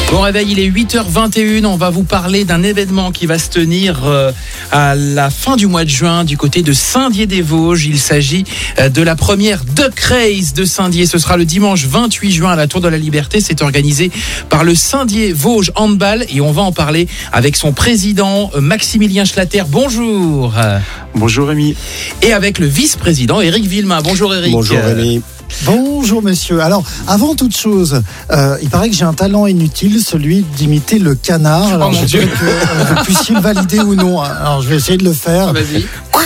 Bon réveil, il est 8h21, on va vous parler d'un événement qui va se tenir à la fin du mois de juin du côté de Saint-Dié-des-Vosges. Il s'agit de la première Duck Race de Saint-Dié. Ce sera le dimanche 28 juin à la Tour de la Liberté. C'est organisé par le Saint-Dié-Vosges Handball et on va en parler avec son président Maximilien Schlatter. Bonjour. Bonjour Rémi. Et avec le vice-président Éric Villemain. Bonjour Éric. Bonjour Rémi. Bonjour messieurs. Alors, avant toute chose, il paraît que j'ai un talent inutile, celui d'imiter le canard. Alors, mon Dieu. Que vous puissiez le valider ou non. Alors, je vais essayer de le faire. Vas-y.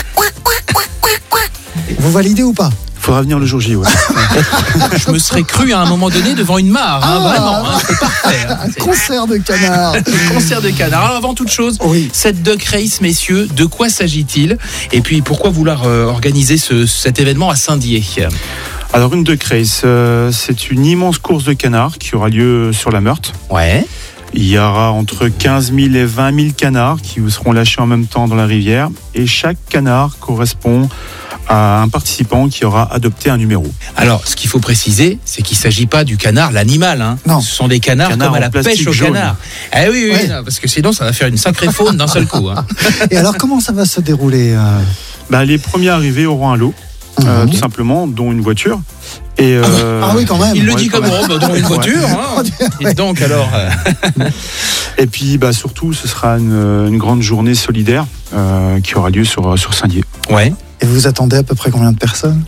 Vous validez ou pas? Faudra venir le jour J, ouais. Je me serais cru à un moment donné devant une mare, vraiment, c'est parfait. Un concert de canard. Un concert de canard. Alors avant toute chose, Oui. cette Duck Race, messieurs, de quoi s'agit-il? Et puis pourquoi vouloir organiser cet événement à Saint-Dié? Alors une Duck Race, c'est une immense course de canards qui aura lieu sur la Meurthe. Ouais. Il y aura entre 15 000 et 20 000 canards qui seront lâchés en même temps dans la rivière. Et chaque canard correspond à un participant qui aura adopté un numéro. Alors, ce qu'il faut préciser, c'est qu'il ne s'agit pas du canard, l'animal. Hein. Non. Ce sont des canards Canards comme à en la plastique pêche au jaune. canard. Eh oui, Ouais. non, parce que sinon, ça va faire une sacrée faune d'un seul coup. Hein. Et alors, comment ça va se dérouler Les premiers arrivés auront un lot, tout simplement, dont une voiture. Et, Ah oui, quand même. Il le Ouais, dit quand comme même. dans une voiture. Hein. Et donc, alors... Et puis surtout, ce sera une grande journée solidaire qui aura lieu sur Saint-Dié. Ouais. Et vous attendez à peu près combien de personnes?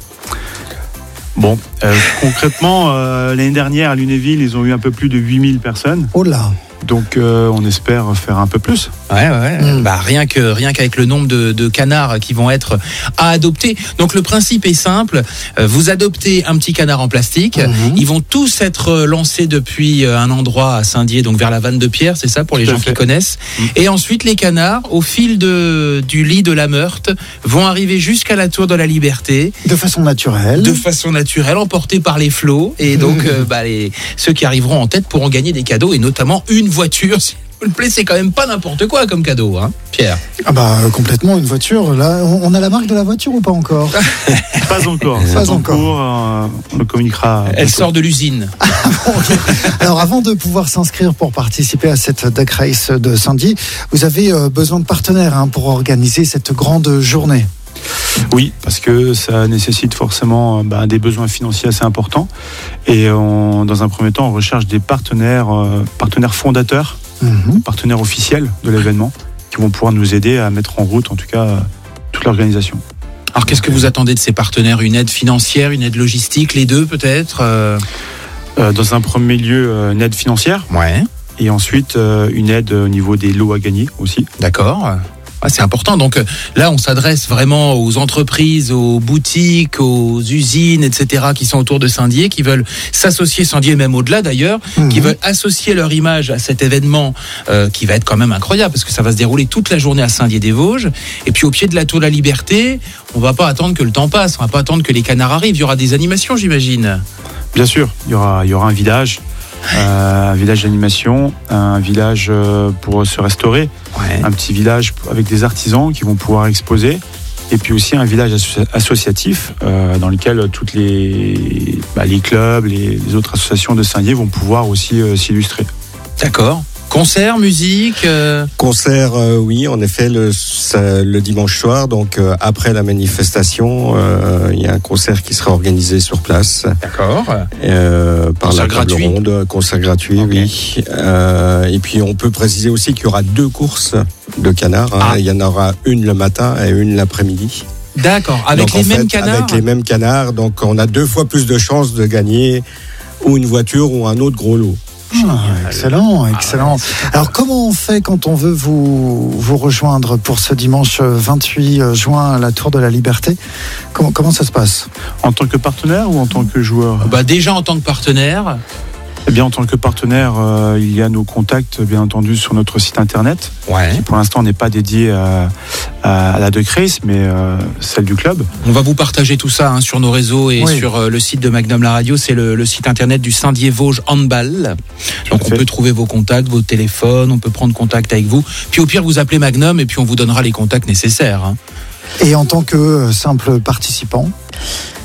Bon, concrètement, l'année dernière à Lunéville, ils ont eu un peu plus de 8000 personnes. Oh là. Donc on espère faire un peu plus. Ouais. Rien qu'avec le nombre de canards qui vont être à adopter. Donc le principe est simple. Vous adoptez un petit canard en plastique. Ils vont tous être lancés depuis un endroit à Saint-Dié, donc vers la Vanne de Pierre, c'est ça pour les Tout à gens fait. qui connaissent. Et ensuite les canards, au fil du lit de la Meurthe, vont arriver jusqu'à la Tour de la Liberté. De façon naturelle. De façon naturelle, emportés par les flots. Et donc, ceux qui arriveront en tête pourront gagner des cadeaux, et notamment une voiture. S'il vous plaît, c'est quand même pas n'importe quoi comme cadeau, hein, Pierre. Complètement, une voiture. Là, on a la marque de la voiture ou pas encore? Pas encore. Pas C'est en encore. cours, on le communiquera. Elle bientôt. sort de l'usine. Alors, avant de pouvoir s'inscrire pour participer à cette Duck Race de Saint-Dié, vous avez besoin de partenaires pour organiser cette grande journée. Oui, parce que ça nécessite forcément des besoins financiers assez importants. Et dans un premier temps, on recherche des partenaires fondateurs, partenaires officiels de l'événement, qui vont pouvoir nous aider à mettre en route, en tout cas, toute l'organisation. Alors, qu'est-ce que vous attendez de ces partenaires? Une aide financière, une aide logistique, les deux peut-être Dans un premier lieu, une aide financière, Ouais, et ensuite une aide au niveau des lots à gagner aussi. d'accord. Ah, c'est important. Donc là, on s'adresse vraiment aux entreprises, aux boutiques, aux usines, etc., qui sont autour de Saint-Dié, qui veulent s'associer, Saint-Dié même au-delà d'ailleurs, qui veulent associer leur image à cet événement qui va être quand même incroyable, parce que ça va se dérouler toute la journée à Saint-Dié-des-Vosges. Et puis au pied de la Tour de la Liberté, on va pas attendre que le temps passe, on va pas attendre que les canards arrivent. Il y aura des animations, j'imagine. Bien sûr, il y aura un village d'animation, un village pour se restaurer, Ouais. un petit village avec des artisans qui vont pouvoir exposer, et puis aussi un village associatif dans lequel toutes les clubs, les autres associations de Saint-Dié vont pouvoir aussi s'illustrer. D'accord. Concert, musique Concert, oui, en effet, le dimanche soir, donc après la manifestation, il y a un concert qui sera organisé sur place D'accord. par Concert la table gratuit. ronde, concert gratuit, Ok. oui. Et puis on peut préciser aussi qu'il y aura 2 courses de canards. Ah. Il y en aura une le matin et une l'après-midi. D'accord. Avec Donc, les en mêmes fait, canards Avec les mêmes canards, donc on a 2 fois plus de chances de gagner ou une voiture ou un autre gros lot. Excellent. Alors, comment on fait quand on veut vous rejoindre pour ce dimanche 28 juin à la Tour de la Liberté? Comment ça se passe? En tant que partenaire ou en tant que joueur? Déjà en tant que partenaire. Eh bien, en tant que partenaire, il y a nos contacts, bien entendu, sur notre site internet. Ouais. Pour l'instant, on n'est pas dédié à la Duck Race, mais celle du club. On va vous partager tout ça sur nos réseaux et Oui. sur le site de Magnum La Radio. C'est le site internet du Saint-Dié-Vosges Handball. Donc on fait. peut trouver vos contacts, vos téléphones, on peut prendre contact avec vous. Puis au pire, vous appelez Magnum et puis on vous donnera les contacts nécessaires. Et en tant que simple participant?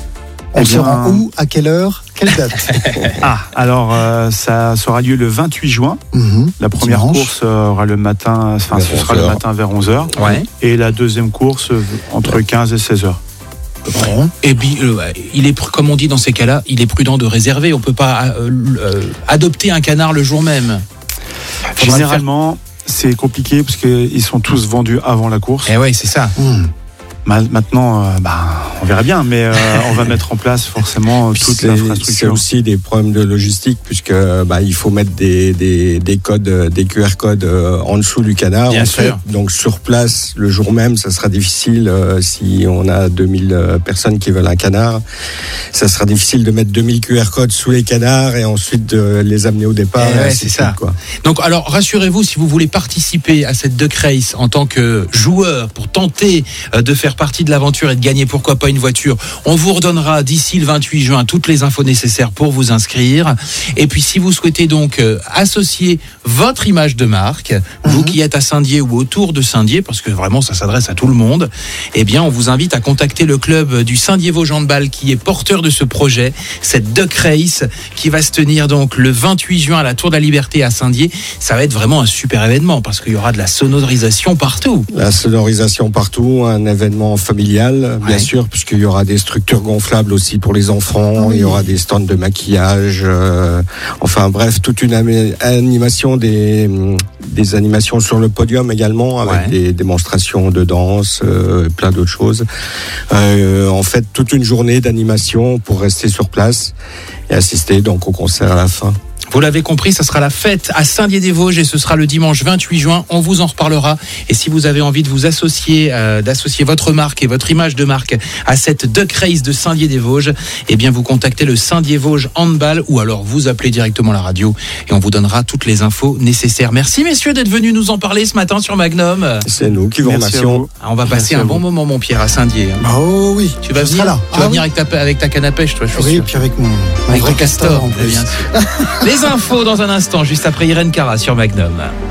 On se rend où, à quelle heure, quelle date? Alors ça aura lieu le 28 juin. La première course aura le matin, ce sera le matin vers 11h. Ouais. Et la deuxième course entre 15 et 16h. Bon. Et puis, comme on dit dans ces cas-là, il est prudent de réserver. On ne peut pas adopter un canard le jour même. Généralement, c'est compliqué parce qu'ils sont tous vendus avant la course. Eh oui, c'est ça. Maintenant, on verra bien, mais on va mettre en place forcément toute l'infrastructure. C'est aussi des problèmes de logistique, puisque il faut mettre des codes, des QR codes en dessous du canard. Bien sûr. Donc sur place, le jour même, ça sera difficile. Si on a 2000 personnes qui veulent un canard, ça sera difficile de mettre 2000 QR codes sous les canards et ensuite de les amener au départ. C'est ça. Quoi. Donc, alors, rassurez-vous, si vous voulez participer à cette Duck Race en tant que joueur pour tenter de faire partie de l'aventure et de gagner pourquoi pas une voiture, on vous redonnera d'ici le 28 juin toutes les infos nécessaires pour vous inscrire. Et puis si vous souhaitez donc associer votre image de marque, vous qui êtes à Saint-Dié ou autour de Saint-Dié, parce que vraiment ça s'adresse à tout le monde, eh bien on vous invite à contacter le club du Saint-Dié-Vosges Handball qui est porteur de ce projet, cette Duck Race qui va se tenir donc le 28 juin à la Tour de la Liberté à Saint-Dié. Ça va être vraiment un super événement parce qu'il y aura de la sonorisation partout. La sonorisation partout, un événement familial, bien sûr, puisqu'il y aura des structures gonflables aussi pour les enfants, il y aura des stands de maquillage, enfin bref, toute une animation, des animations sur le podium également, avec des démonstrations de danse, plein d'autres choses. En fait, toute une journée d'animation pour rester sur place et assister donc au concert à la fin. Vous l'avez compris, ça sera la fête à Saint-Dié-des-Vosges et ce sera le dimanche 28 juin. On vous en reparlera. Et si vous avez envie de vous associer, d'associer votre marque et votre image de marque à cette Duck Race de Saint-Dié-des-Vosges, eh bien vous contactez le Saint-Dié-Vosges Handball ou alors vous appelez directement la radio et on vous donnera toutes les infos nécessaires. Merci messieurs d'être venus nous en parler ce matin sur Magnum. C'est nous qui vous remercions. On va passer un bon moment mon Pierre à Saint-Dié. Oh oui. Tu vas venir là. Tu vas venir avec ta canne à pêche, toi, je suis sûr. Oui, puis avec mon vrai castor. Bien sûr. Les infos dans un instant, juste après Irène Cara sur Magnum.